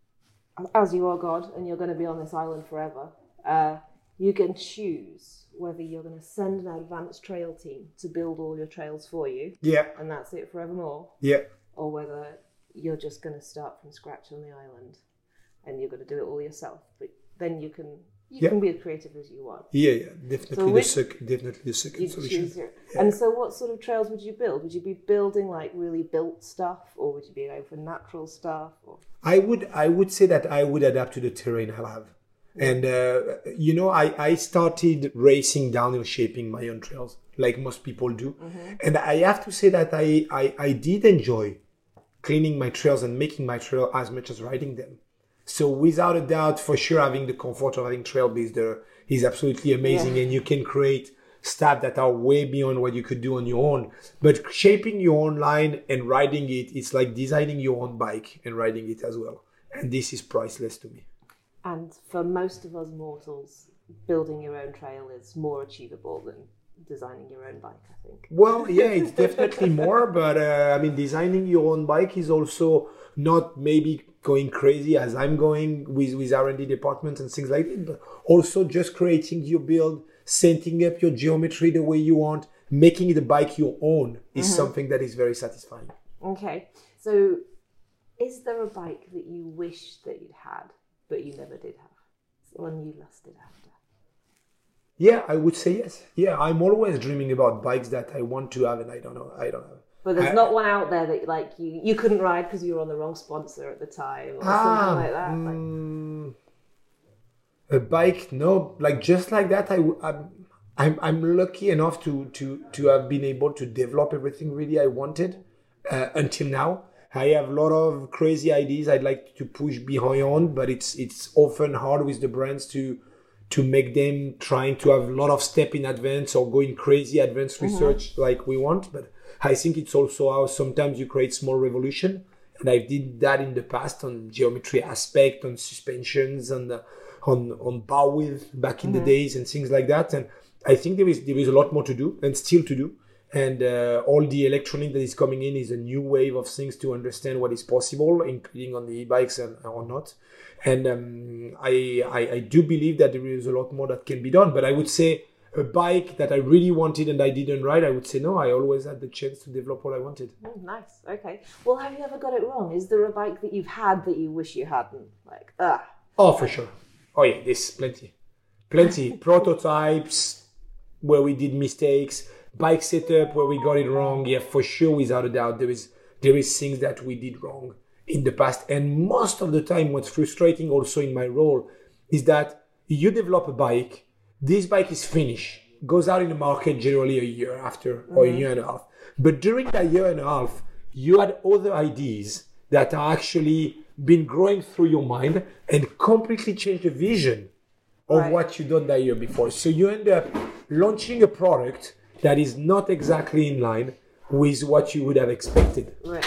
as you are God, and you're going to be on this island forever, uh, you can choose whether you're going to send an advanced trail team to build all your trails for you. Yeah. And that's it forevermore. Yeah. Or whether you're just going to start from scratch on the island and you're going to do it all yourself. But then you can you yeah. can be as creative as you want. Yeah, yeah, definitely so the which, sec- definitely the second solution. Yeah. And so, what sort of trails would you build? Would you be building like really built stuff, or would you be going for natural stuff? Or? I would I would say that I would adapt to the terrain I'll have. And, uh, you know, I, I started racing downhill shaping my own trails, like most people do. Mm-hmm. And I have to say that I, I, I did enjoy cleaning my trails and making my trail as much as riding them. So without a doubt, for sure, having the comfort of having Trailbiz there is absolutely amazing. Yeah. And you can create stuff that are way beyond what you could do on your own. But shaping your own line and riding it, it's like designing your own bike and riding it as well. And this is priceless to me. And for most of us mortals, building your own trail is more achievable than designing your own bike, I think. Well, yeah, it's definitely more. But uh, I mean, designing your own bike is also not maybe going crazy as I'm going with, with R and D departments and things like that, but also just creating your build, setting up your geometry the way you want, making the bike your own is mm-hmm. something that is very satisfying. Okay. So is there a bike that you wish that you'd had, but you never did have? It's the one you lusted after. Yeah, I would say yes. Yeah, I'm always dreaming about bikes that I want to have and I don't know, I don't have. But there's I, not one out there that like you, you couldn't ride because you were on the wrong sponsor at the time or ah, something like that. Mm, like... A bike, no, like just like that. I, I'm, I'm, I'm lucky enough to, to, to have been able to develop everything really I wanted uh, until now. I have a lot of crazy ideas I'd like to push behind, but it's it's often hard with the brands to to make them trying to have a lot of step in advance or going crazy advanced research mm-hmm. like we want. But I think it's also how sometimes you create small revolution. And I did that in the past on geometry aspect, on suspensions, on the, on on bar width back in mm-hmm. the days and things like that. And I think there is there is a lot more to do and still to do. And uh, all the electronic that is coming in is a new wave of things to understand what is possible, including on the e-bikes and or not. And um, I, I I do believe that there is a lot more that can be done. But I would say a bike that I really wanted and I didn't ride, I would say no. I always had the chance to develop what I wanted. Oh, nice. Okay. Well, have you ever got it wrong? Is there a bike that you've had that you wish you hadn't? Like, ah. Oh, for sure. Oh, yeah, there's plenty. Plenty. Prototypes where we did mistakes, bike setup where we got it wrong. Yeah, for sure, without a doubt, there is there is things that we did wrong in the past. And most of the time, what's frustrating also in my role is that you develop a bike, this bike is finished, goes out in the market generally a year after or mm-hmm. a year and a half. But during that year and a half, you had other ideas that are actually been growing through your mind and completely change the vision of right. what you done that year before. So you end up launching a product that is not exactly in line with what you would have expected. Right.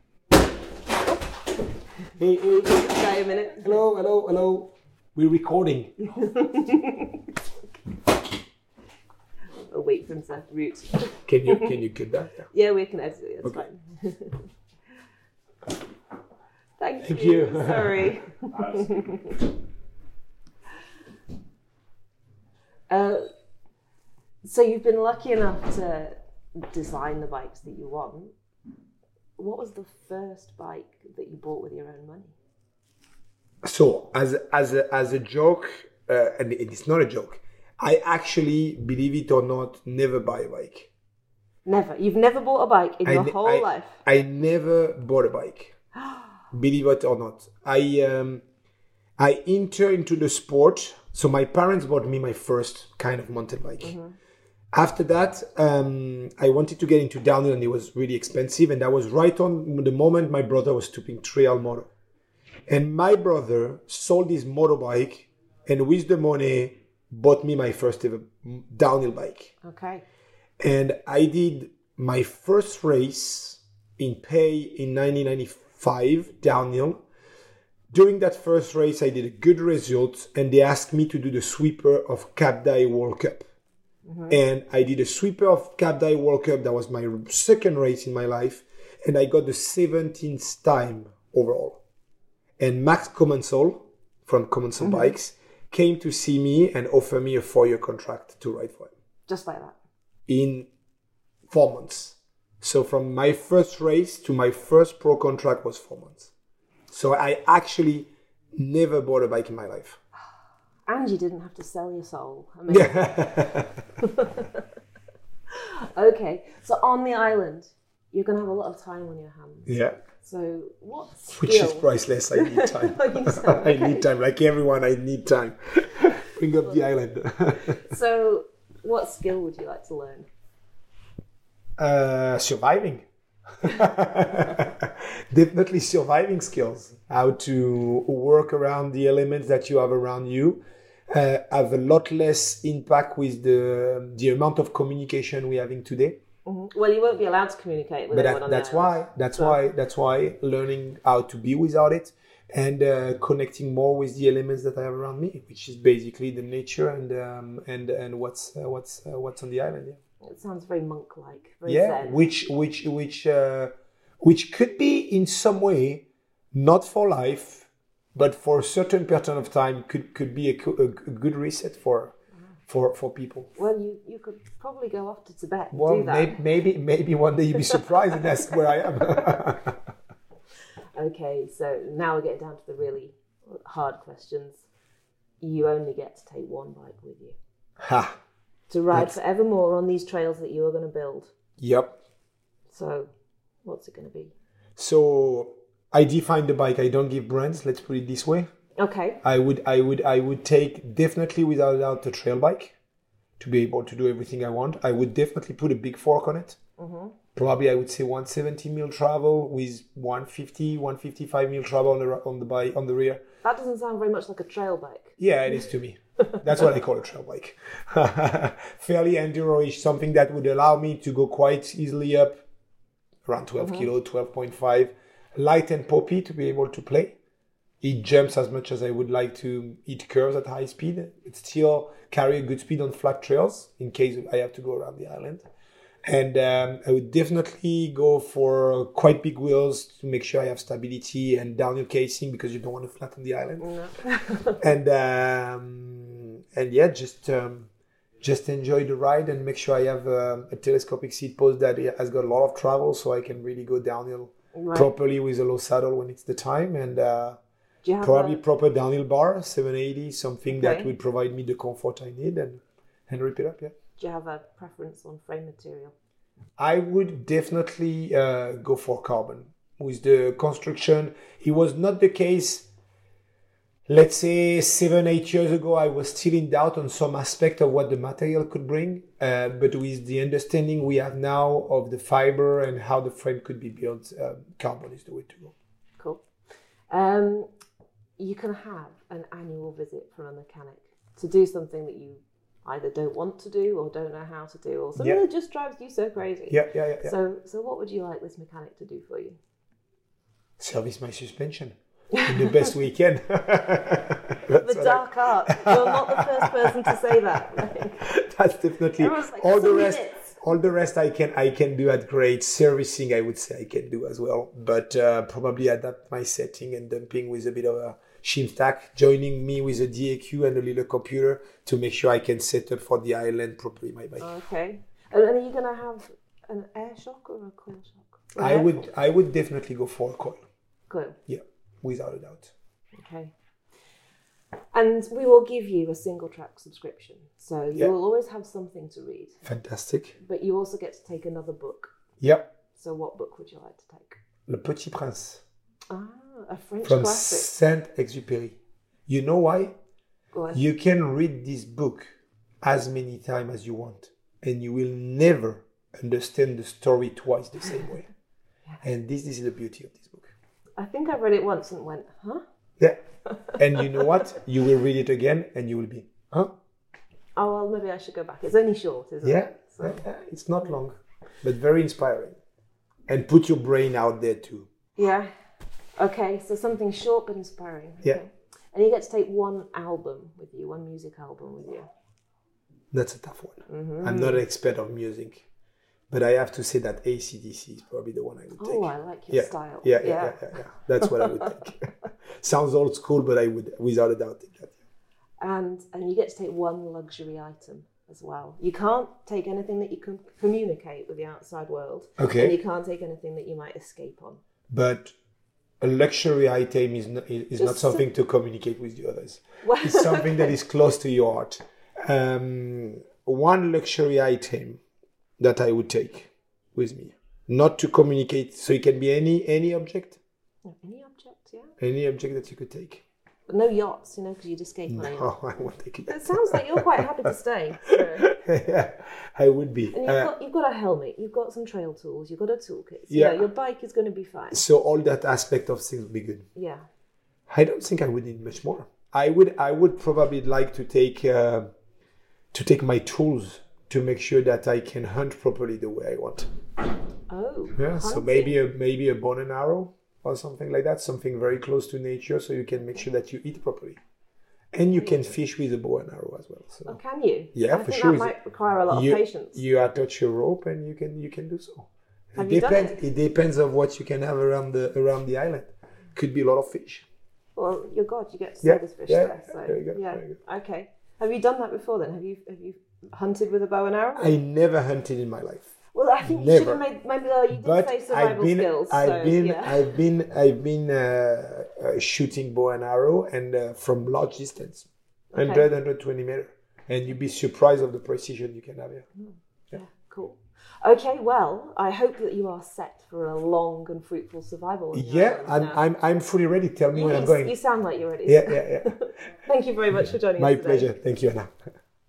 Hey, hey, hey. Guy, a minute. Hello, hello, hello. We're recording. I'll wait for him to root. Can you can you get that? Yeah, we can edit it. It's okay. Fine. Thank, Thank you. you. Sorry. uh, so you've been lucky enough to design the bikes that you want. What was the first bike that you bought with your own money? So, as as a, as a joke, uh, and it's not a joke, I actually, believe it or not, never buy a bike. Never? You've never bought a bike in I your ne- whole I, life? I never bought a bike. Believe it or not. I um, I enter into the sport. So my parents bought me my first kind of mountain bike. Mm-hmm. After that, um, I wanted to get into downhill and it was really expensive. And that was right on the moment my brother was stooping trail motor. And my brother sold his motorbike and with the money bought me my first ever downhill bike. Okay. And I did my first race in Pay in nineteen ninety-five downhill. During that first race, I did a good result and they asked me to do the sweeper of Cap d'Aille World Cup. Mm-hmm. And I did a sweeper of Cap d'Aille World Cup. That was my second race in my life. And I got the seventeenth time overall. And Max Commensal from Commensal mm-hmm. Bikes came to see me and offer me a four-year contract to ride for him. Just like that? In four months. So from my first race to my first pro contract was four months. So I actually never bought a bike in my life. And you didn't have to sell your soul. Amazing. Okay, so on the island, you're going to have a lot of time on your hands. Yeah. So what skill? Which is priceless. I need time. I need time. Like everyone, I need time. Bring up the island. So what skill would you like to learn? Uh, surviving. Definitely surviving skills. How to work around the elements that you have around you. Uh, have a lot less impact with the the amount of communication we're having today. Mm-hmm. Well, you won't be allowed to communicate with but anyone that, on that's the why that's so. why that's why learning how to be without it and uh, connecting more with the elements that I have around me, which is basically the nature and um, and and what's uh, what's uh, what's on the island. Yeah. It sounds very monk-like. Very yeah, zen. which which which uh, which could be in some way not for life, but for a certain period of time could could be a, a, a good reset for. For, for people. Well, you, you could probably go off to Tibet and well, do that. Maybe, maybe maybe one day you'll be surprised and that's where I am. Okay, so now we're getting down to the really hard questions. You only get to take one bike with you. Ha! To ride That's... forevermore on these trails that you are going to build. Yep. So, what's it going to be? So, I define the bike. I don't give brands, let's put it this way. Okay. I would, I would, I would take definitely without a doubt a trail bike to be able to do everything I want. I would definitely put a big fork on it. Mm-hmm. Probably I would say one seventy mil travel with one fifty, one fifty-five mil travel on the on the bike on the rear. That doesn't sound very much like a trail bike. Yeah, it is to me. That's what I call a trail bike. Fairly enduro-ish, something that would allow me to go quite easily up around twelve mm-hmm. kilo, twelve point five. Light and poppy to be able to play. It jumps as much as I would like to. It curves at high speed. It still carry a good speed on flat trails in case I have to go around the island. And um, I would definitely go for quite big wheels to make sure I have stability and downhill casing because you don't want to flatten the island. No. and um, and yeah, just um, just enjoy the ride and make sure I have uh, a telescopic seat post that has got a lot of travel so I can really go downhill right. properly with a low saddle when it's the time and. Uh, Do you have Probably a, proper downhill bar, seven eighty, something Okay. that would provide me the comfort I need and, and rip it up, yeah. do you have a preference on frame material? I would definitely uh, go for carbon. With the construction, it was not the case, let's say seven, eight years ago, I was still in doubt on some aspect of what the material could bring. Uh, but with the understanding we have now of the fiber and how the frame could be built, um, carbon is the way to go. Cool. Um, you can have an annual visit from a mechanic to do something that you either don't want to do or don't know how to do, or something Yeah. that just drives you so crazy. Yeah, yeah, yeah. yeah. So, so what would you like this mechanic to do for you? Service my suspension in the best way he can. The dark art. You're not the first person to say that. Like, That's definitely everyone's like, all so the many rest. bits. All the rest I can I can do at grade. Servicing I would say I can do as well, but uh, probably adapt my setting and dumping with a bit of a shim stack, joining me with a D A Q and a little computer to make sure I can set up for the island properly my bike. Okay. And, and are you going to have an air shock or a coil shock? Or I an air would shock? I would definitely go for a coil. Coil. Yeah, without a doubt. Okay. And we will give you a single track subscription. So you Yeah. will always have something to read. Fantastic. But you also get to take another book. Yep. So what book would you like to take? Le Petit Prince Ah, a French from classic. Saint-Exupéry. You know why? Go on. You can read this book as many times as you want, and you will never understand the story twice the same way. And this is the beauty of this book. I think I read it once and went, huh? Yeah. And you know what? You will read it again and you will be, huh? Oh, well, maybe I should go back. It's only short, isn't Yeah. it? So, yeah, yeah. It's not long, but very inspiring. And put your brain out there too. yeah. Okay, so something short but inspiring. Yeah. Okay. And you get to take one album with you, one music album with you. That's a tough one. Mm-hmm. I'm not an expert of music, but I have to say that A C D C is probably the one I would take. Oh, I like your yeah. style. Yeah, yeah, yeah, yeah, yeah. That's what I would take. Sounds old school, but I would, without a doubt, take that. And and you get to take one luxury item as well. You can't take anything that you can communicate with the outside world. Okay. And you can't take anything that you might escape on. But a luxury item is not, is not Just something to communicate with the others. Well, It's something that okay. is close to your heart. Um, one luxury item that I would take with me, not to communicate, so it can be any any object, Any object, yeah. any object that you could take. But no yachts, you know, because you'd escape on a yacht. No, I won't take it. It sounds like you're quite happy to stay. So. Yeah, I would be. And you've, Uh, got, you've got a helmet, you've got some trail tools, you've got a toolkit. So, Yeah. yeah, your bike is going to be fine. so all that aspect of things would be good. Yeah. I don't think I would need much more. I would I would probably like to take uh, to take my tools to make sure that I can hunt properly the way I want. Oh. Yeah, so hunting. maybe a maybe a bow and arrow or something like that, something very close to nature, so you can make sure that you eat properly, and you can fish with a bow and arrow as well. So Oh, can you? Yeah, I for think sure. that might require a lot you, of patience. You attach your rope and you can you can do so. Have it you done depends. it? It depends of what you can have around the around the island. Could be a lot of fish. Well, you're God, you get to see Yeah, this fish yeah, there. So, very good, yeah. very good. Okay. Have you done that before then? Have you have you hunted with a bow and arrow? I never hunted in my life. well, I think you should never. have made, maybe uh, you did But say I've survival been, skills. I've so, been, yeah. I've been, I've been uh, uh, shooting bow and arrow, and uh, from large distance, one hundred, one hundred twenty meter, and you'd be surprised of the precision you can have here. Yeah, cool. Okay, well, I hope that you are set for a long and fruitful survival. on your Yeah, island I'm, now. I'm, I'm fully ready. Tell me You, when I'm you- going. you sound like you're ready. Yeah, yeah, yeah. Thank you very much for joining My us today. pleasure. Thank you, Anna.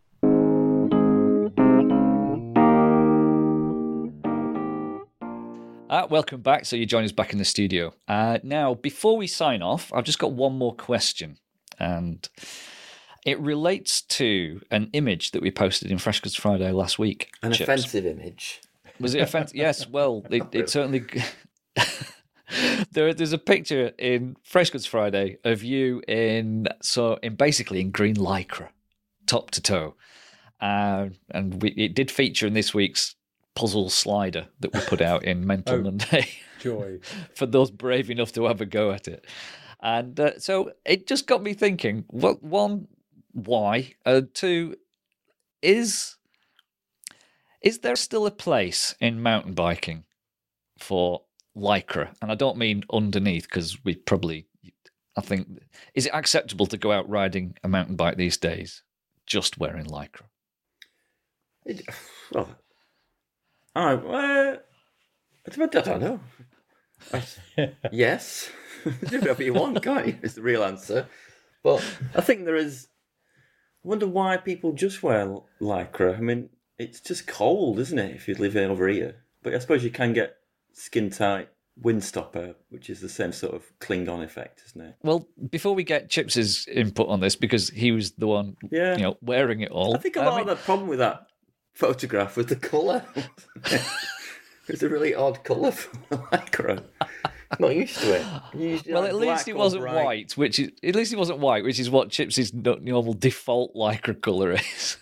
Uh, welcome back. So you join us back in the studio. Uh, now, before we sign off, I've just got one more question. And it relates to an image that we posted in Fresh Goods Friday last week. An Chips. offensive image. Was it offensive? Yes, well, it, it certainly... there, there's a picture in Fresh Goods Friday of you in, so in basically in green lycra, top to toe. Uh, and we, it did feature in this week's puzzle slider that we put out in Mental Oh. Monday Joy. for those brave enough to have a go at it. And uh, so it just got me thinking, well, one, why? Uh, two, is is there still a place in mountain biking for lycra? And I don't mean underneath, because we probably, I think, is it acceptable to go out riding a mountain bike these days just wearing Lycra? It, well, I, uh, I don't know. I, yes. Do whatever you want, can't you? Is the real answer. But I think there is... I wonder why people just wear Lycra. I mean, it's just cold, isn't it, if you live over here? But I suppose you can get skin-tight windstopper, which is the same sort of cling-on effect, isn't it? Well, before we get Chips's input on this, because he was the one, yeah. you know, wearing it all. I think a lot I mean... of the problem with that photograph was the colour. It's a really odd colour for Lycra. Not used to it. Used, well, like, at least it wasn't bright. white, which is at least it wasn't white, which is what Chips's normal default Lycra colour is.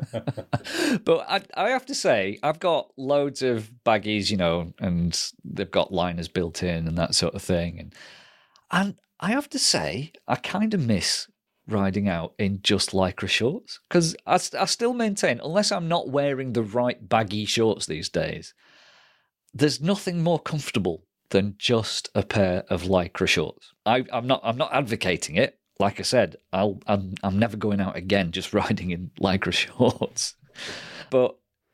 But I, I have to say, I've got loads of baggies, you know, and they've got liners built in and that sort of thing, and and I have to say, I kind of miss riding out in just Lycra shorts, because I, I still maintain, unless I'm not wearing the right baggy shorts these days, there's nothing more comfortable than just a pair of Lycra shorts. I, I'm not. I'm not advocating it. Like I said, I'll. I'm. I'm never going out again just riding in Lycra shorts. But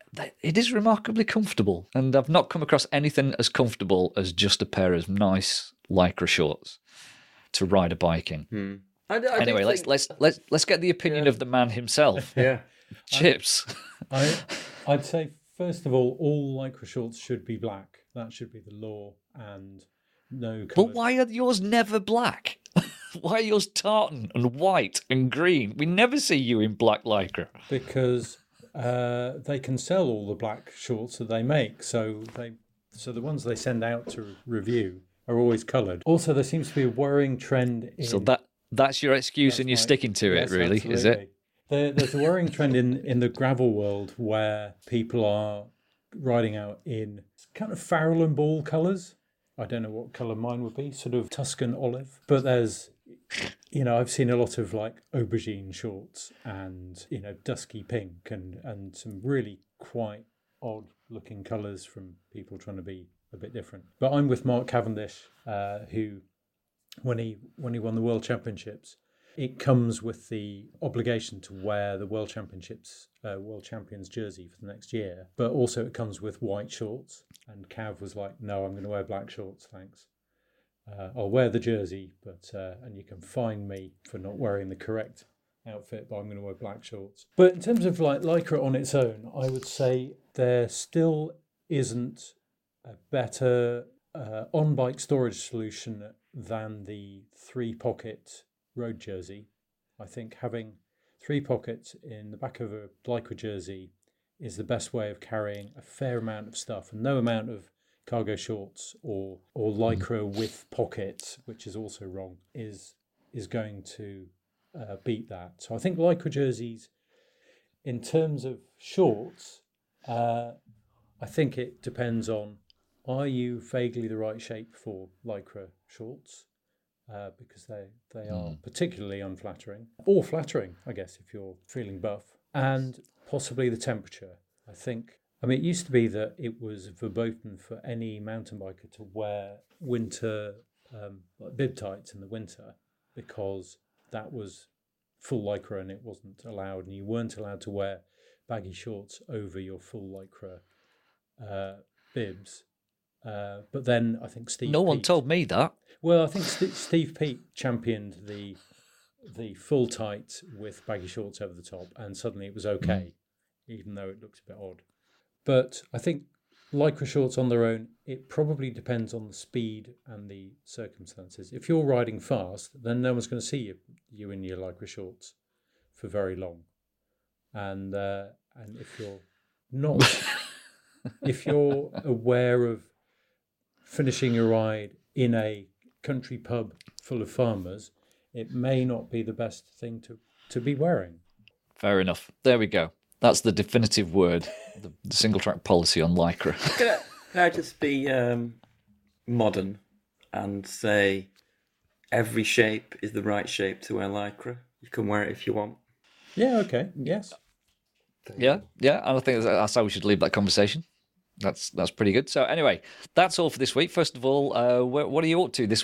it is remarkably comfortable, and I've not come across anything as comfortable as just a pair of nice Lycra shorts to ride a bike in. Hmm. I, I anyway, let's think... let's let's let's get the opinion yeah. of the man himself. Yeah, Chips. I, I'd say first of all, all Lycra shorts should be black. That should be the law, and no colours. But why are yours never black? Why are yours tartan and white and green? We never see you in black Lycra. Because uh, they can sell all the black shorts that they make, so they so the ones they send out to review are always coloured. Also, there seems to be a worrying trend in... So that that's your excuse, that's and you're right. sticking to yes, it, really, absolutely. Is it? There, there's a worrying trend in, in the gravel world where people are riding out in kind of Farrell and Ball colours. I don't know what colour mine would be, sort of Tuscan olive. But there's, you know, I've seen a lot of like aubergine shorts and, you know, dusky pink and, and some really quite odd looking colours from people trying to be a bit different. But I'm with Mark Cavendish, uh, who, when he when he won the World Championships, it comes with the obligation to wear the World Championships, uh, World Champions jersey for the next year, but also it comes with white shorts. And Cav was like, "No, I'm going to wear black shorts, thanks. Uh, I'll wear the jersey, but uh, and you can fine me for not wearing the correct outfit, but I'm going to wear black shorts." But in terms of like Lycra on its own, I would say there still isn't a better uh, on-bike storage solution than the three-pocket road jersey. I think having three pockets in the back of a Lycra jersey is the best way of carrying a fair amount of stuff, and no amount of cargo shorts or or Lycra with pockets, which is also wrong, is is going to uh, beat that. So I think Lycra jerseys, in terms of shorts, uh, I think it depends on, are you vaguely the right shape for Lycra shorts? Uh, because they, they are mm. particularly unflattering, or flattering, I guess, if you're feeling buff, and possibly the temperature. I think, I mean, it used to be that it was verboten for any mountain biker to wear winter, um, like bib tights in the winter, because that was full Lycra and it wasn't allowed, and you weren't allowed to wear baggy shorts over your full Lycra uh, bibs. Uh, but then I think Steve. No Peat, one told me that. Well, I think St- Steve Peat championed the the full tight with baggy shorts over the top, and suddenly it was okay, mm. even though it looks a bit odd. But I think Lycra shorts on their own, it probably depends on the speed and the circumstances. If you're riding fast, then no one's going to see you, you in your Lycra shorts for very long, and uh, and if you're not, if you're aware of finishing your ride in a country pub full of farmers, it may not be the best thing to, to be wearing. Fair enough. There we go. That's the definitive word, the, the single track policy on Lycra. Can I, can I just be um, modern and say every shape is the right shape to wear Lycra? You can wear it if you want. Yeah, okay, yes. Yeah, yeah, and I think that's how we should leave that conversation. That's that's pretty good. So anyway, that's all for this week. First of all, uh, what, what are you up to this week,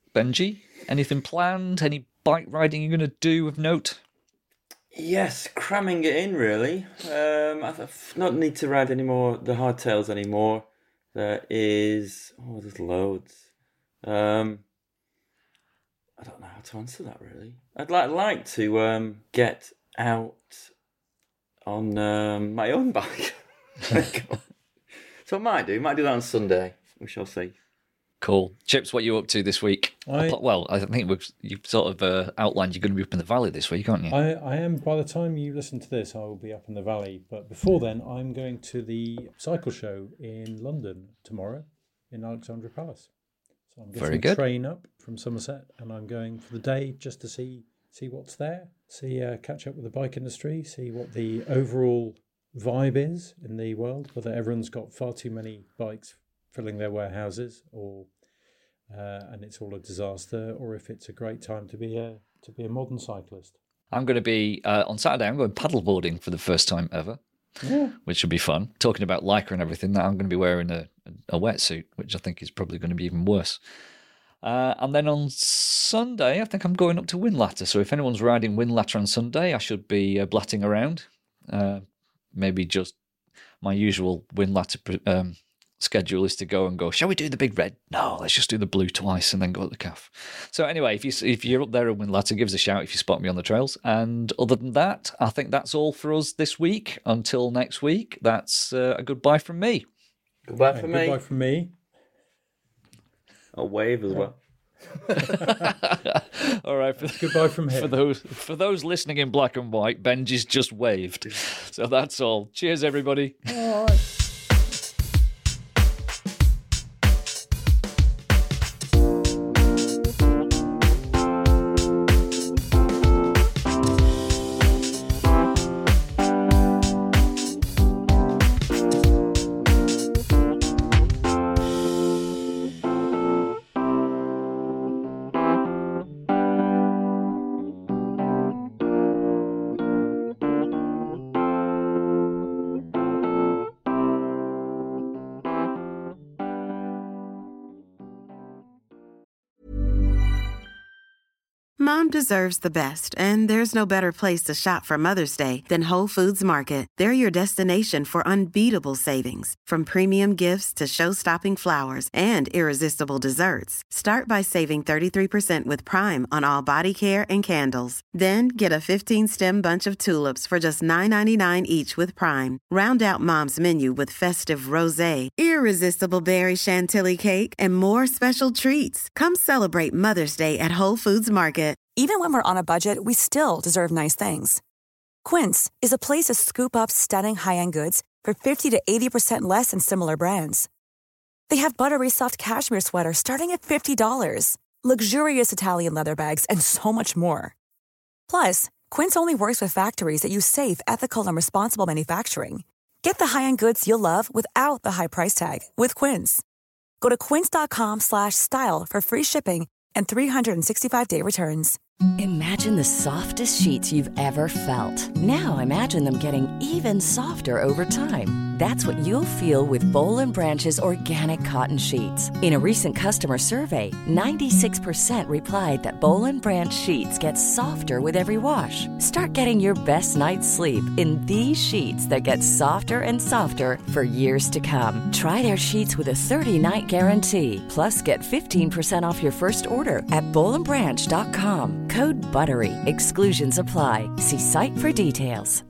Benji, anything planned? Any bike riding you're going to do of note? Yes, cramming it in really. Um, I th- not need to ride any more the hardtails anymore. There is oh, there's loads. Um, I don't know how to answer that really. I'd like like to um get out on um, my own bike. So I might do. Might do that on Sunday. We shall see. Cool. Chips, what are you up to this week? I, well, I think we've you've sort of uh, outlined you're going to be up in the valley this week, aren't you? I, I am. By the time you listen to this, I will be up in the valley. But before then, I'm going to the cycle show in London tomorrow in Alexandra Palace. So I'm Very getting good. a train up from Somerset, and I'm going for the day just to see see what's there, see uh, catch up with the bike industry, see what the overall vibe is in the world, whether everyone's got far too many bikes filling their warehouses, or uh, and it's all a disaster, or if it's a great time to be a to be a modern cyclist. I'm going to be uh, on Saturday. I'm going paddleboarding for the first time ever, Yeah. which should be fun. Talking about Lycra and everything, that I'm going to be wearing a, a wetsuit, which I think is probably going to be even worse. Uh, and then on Sunday, I think I'm going up to Whinlatter. So if anyone's riding Whinlatter on Sunday, I should be uh, blatting around. Uh, maybe just my usual Whinlatter um, schedule is to go and go, shall we do the big red? No, let's just do the blue twice and then go at the calf. So anyway, if, you, if you're up there at Whinlatter, give us a shout if you spot me on the trails. And other than that, I think that's all for us this week. Until next week, that's uh, a goodbye from me. Goodbye Yeah, for me. Goodbye from me. I'll wave as well. All right. For, Goodbye from here. For those for those listening in black and white, Benji's just waved. So that's all. Cheers, everybody. All right. Mom deserves the best, and there's no better place to shop for Mother's Day than Whole Foods Market. They're your destination for unbeatable savings, from premium gifts to show-stopping flowers and irresistible desserts. Start by saving thirty-three percent with Prime on all body care and candles. Then get a fifteen-stem bunch of tulips for just nine ninety-nine each with Prime. Round out Mom's menu with festive rosé, irresistible berry chantilly cake, and more special treats. Come celebrate Mother's Day at Whole Foods Market. Even when we're on a budget, we still deserve nice things. Quince is a place to scoop up stunning high-end goods for fifty to eighty percent less than similar brands. They have buttery soft cashmere sweaters starting at fifty dollars, luxurious Italian leather bags, and so much more. Plus, Quince only works with factories that use safe, ethical, and responsible manufacturing. Get the high-end goods you'll love without the high price tag with Quince. Go to quince.com slash style for free shipping and three sixty-five day returns. Imagine the softest sheets you've ever felt. Now imagine them getting even softer over time. That's what you'll feel with Boll and Branch's organic cotton sheets. In a recent customer survey, ninety-six percent replied that Boll and Branch sheets get softer with every wash. Start getting your best night's sleep in these sheets that get softer and softer for years to come. Try their sheets with a thirty-night guarantee. Plus, get fifteen percent off your first order at boll and branch dot com. Code BUTTERY. Exclusions apply. See site for details.